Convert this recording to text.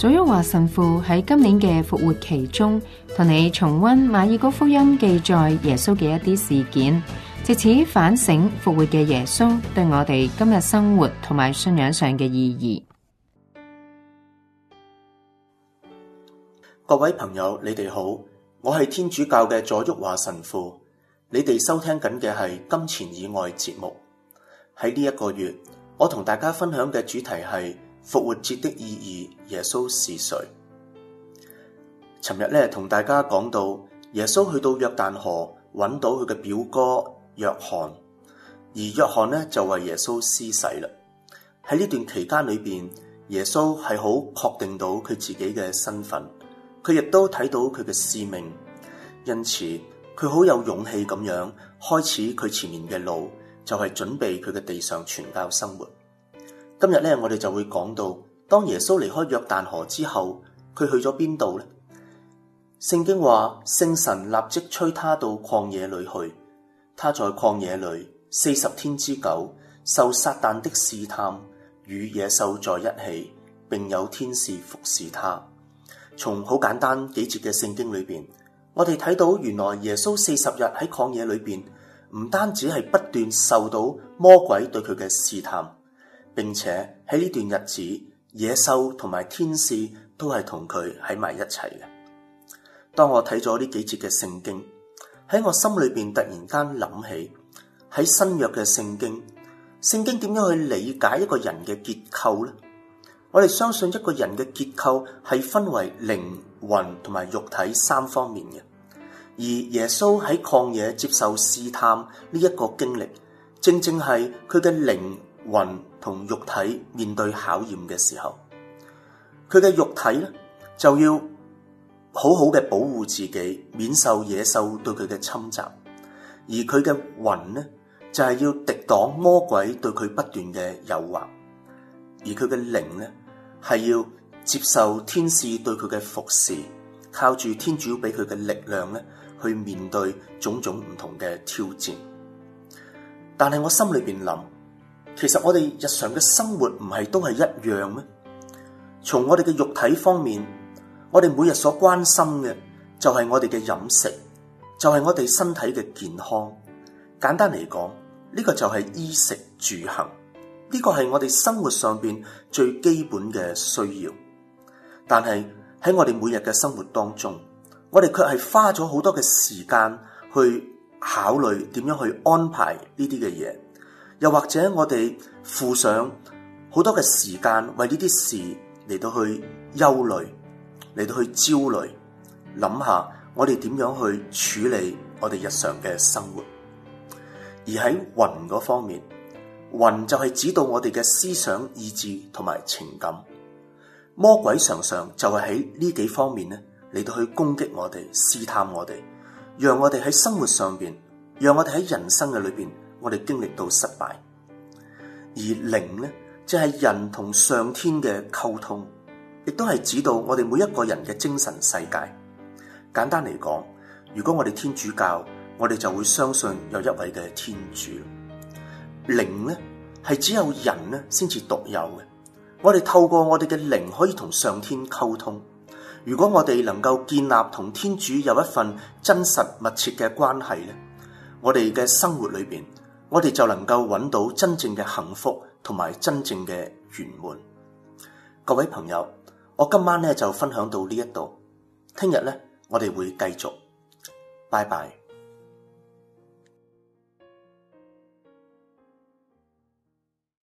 祖旭華神父喺今年嘅復活期中，同你重溫馬爾谷福音記載耶穌嘅一啲事件，藉此反省復活嘅耶穌對我哋今日生活同埋信仰上嘅意義。 各位朋友，你哋好，我係天主教嘅左旭華神父，你哋收聽緊嘅係金錢以外節目。喺呢一個月，我同大家分享嘅主題係復活節的意義，耶穌是誰？尋日咧同大家講到，耶穌去到約旦河揾到佢嘅表哥約翰，而約翰呢就為耶穌施洗啦。喺呢段期間裏邊，耶穌係好確定到佢自己嘅身份，佢亦都睇到佢嘅使命，因此佢好有勇氣咁樣開始佢前面嘅路，就係準備佢嘅地上傳教生活。今日咧，我哋就會講到，當耶穌離開約旦河之後，佢去咗邊度呢？聖經話，聖神立即催他到曠野裏去。他在曠野裏40天之久，受撒旦的試探，與野獸在一起，並有天使服侍他。從好簡單幾節嘅聖經裏邊，我哋睇到原來耶穌40日喺曠野裏邊，唔單止係不斷受到魔鬼對佢嘅試探，並且喺呢段日子，野獸同埋天使都係同佢喺埋一齊嘅。當我睇咗呢幾節嘅聖經，喺我心裏邊突然間諗起，喺新約嘅聖經點樣去理解一個人嘅結構呢？我哋相信一個人嘅結構係分為靈魂同埋肉體三方面嘅，而耶穌喺曠野接受試探呢一個經歷，正正係佢嘅靈魂同肉體面對考驗嘅時候，佢嘅肉體咧就要好好嘅保護自己，免受野獸對佢嘅侵襲；而佢嘅魂呢，就係要敵擋魔鬼對佢不斷嘅誘惑；而佢嘅靈呢，係要接受天使對佢嘅服侍，靠住天主俾佢嘅力量咧，去面對種種唔同嘅挑戰。但係我心裏邊諗，其實我哋日常嘅生活唔係都係一樣咩？從我哋嘅肉體方面，我哋每日所關心嘅就係我哋嘅飲食，就係我哋身體嘅健康。簡單嚟講，呢個就係衣食住行，呢個係我哋生活上邊最基本嘅需要。但係喺我哋每日嘅生活當中，我哋卻係花咗好多嘅時間去考慮點樣去安排呢啲嘅嘢，又或者我哋付上好多嘅時間為呢啲事嚟到去憂慮，嚟到去焦慮，諗下我哋點樣去處理我哋日常嘅生活。而喺魂嗰方面，魂就係指導我哋嘅思想、意志同埋情感。魔鬼常常就係喺呢幾方面咧嚟到去攻擊我哋、試探我哋，讓我哋喺生活上邊，讓我哋喺人生嘅裏邊，我哋經歷到失敗。而靈咧，就係人同上天嘅溝通，亦都係指導我哋每一個人嘅精神世界。簡單嚟講，如果我哋天主教，我哋就會相信有一位嘅天主。靈咧係只有人咧先至獨有嘅，我哋透過我哋嘅靈可以同上天溝通。如果我哋能夠建立同天主有一份真實密切嘅關係咧，我哋嘅生活裏邊，我哋就能夠揾到真正嘅幸福同埋真正嘅圓滿。各位朋友，我今晚咧就分享到呢一度，聽日咧我哋會繼續，拜拜。